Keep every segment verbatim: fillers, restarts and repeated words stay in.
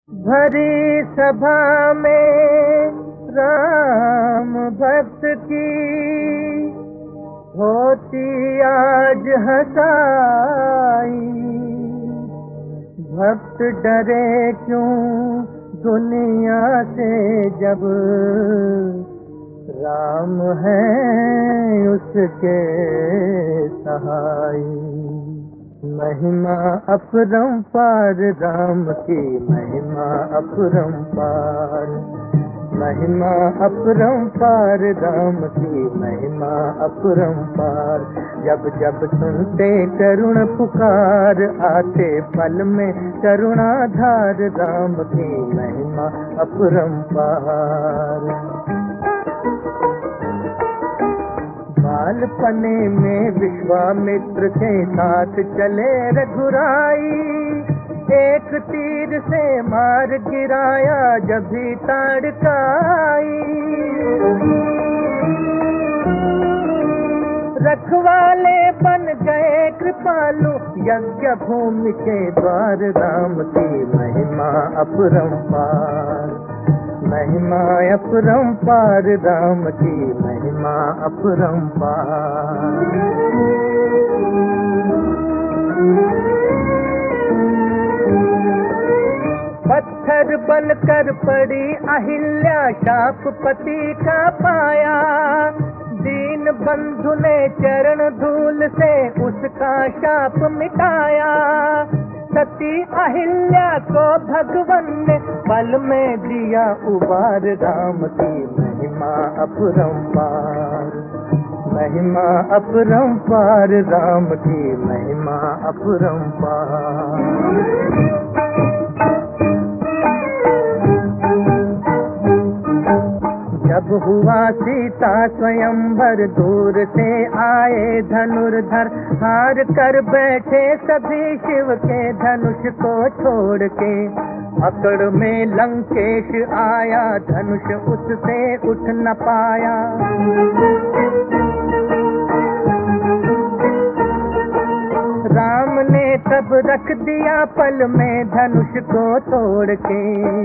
भरी सभा में राम भक्त की होती आज हंसाई। भक्त डरे क्यों दुनिया से जब राम है उसके सहाय। महिमा अपरंपार राम की महिमा अपरंपार। महिमा अपरंपार राम की महिमा अपरंपार। जब जब सुनते करुण पुकार आते पल में करुणाधार राम की महिमा अपरंपार। बालपने में विश्वामित्र के साथ चले रघुराई। एक तीर से मार गिराया जब भी ताड़काई। रखवाले बन गए कृपालु यज्ञ भूमि के द्वार राम की महिमा अपरंपार। महिमा अपरंपार राम की महिमा अपरंपार। पत्थर बनकर पड़ी अहिल्या शाप पति का पाया। दीन बंधु ने चरण धूल से उसका शाप मिटाया। सती अहिल्या को भगवन ने पल में दिया उबार राम की महिमा अपरंपार। महिमा अपरंपार राम की महिमा अपरंपार। जब हुआ सीता स्वयंवर दूर से आए धनुर्धर। हार कर बैठे सभी शिव के धनुष को छोड़ के। अकड़ में लंकेश आया धनुष उससे उठ न पाया। राम ने तब रख दिया पल में धनुष को तोड़ के।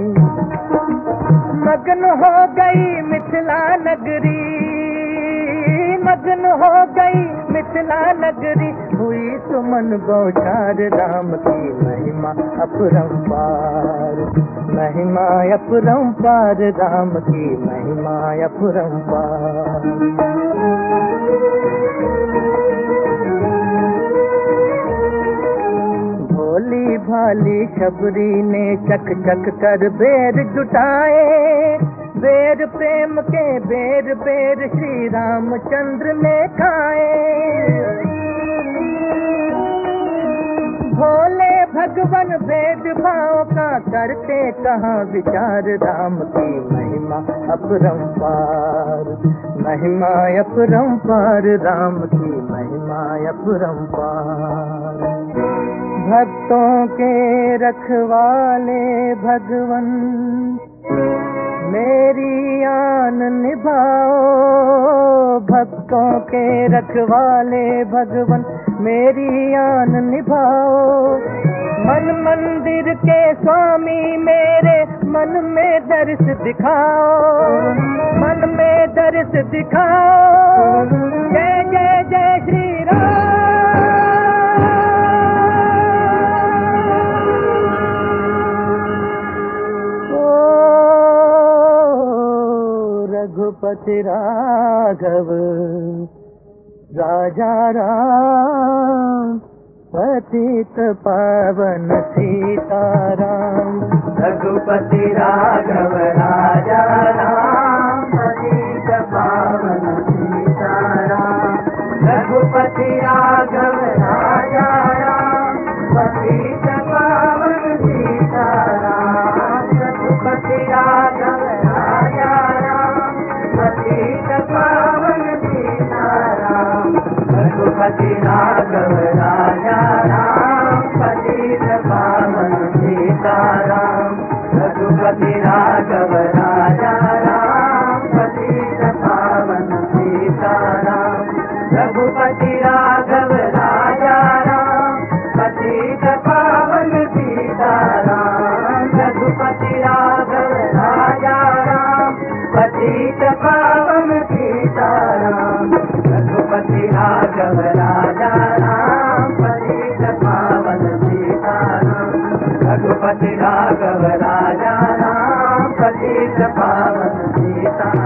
मगन हो गई मिथिला नगरी। मगन हो गई मिथिला नगरी। हुई सुमन बौछार राम की महिमा अपरंपार। महिमा अपरंपार राम की महिमा अपरंपार। भोली भाली शबरी ने चक चक कर बेर जुटाए। बेर प्रेम के बेर बेर श्री रामचंद्र ने खाए। भोले भगवन भेद भाव का करते कहाँ विचार राम की महिमा अपरंपार। महिमा अपरंपार राम की महिमा अपरंपार। भक्तों के रखवाले भगवन मेरी आन निभाओ। भक्तों के रखवाले भगवन मेरी आन निभाओ। मन मंदिर के स्वामी मेरे मन में दर्श दिखाओ। मन में दर्श दिखाओ। जय जय जय श्री राम। रघुपति राघव राजा राम पतित पावन सीताराम। रघुपति राघव राजा राम पतित पावन सीताराम। रघुपति राघव राजा राम पतित पावन सीताराम। रघुपति राघव राजा राम पतित पावन सीताराम। रघुपति राघव राजा राम पतित पावन सीताराम। रघुपति राघव राजा राम पतित पावन सीताराम। रघुपति राघव राजा राम पतित पावन सीताराम। रघुपति पतित पावन सीताराम। रघुपति राघव राजा राम, पतित पावन सीताराम। रघुपति राघव राजा राम, पतित पावन सीताराम।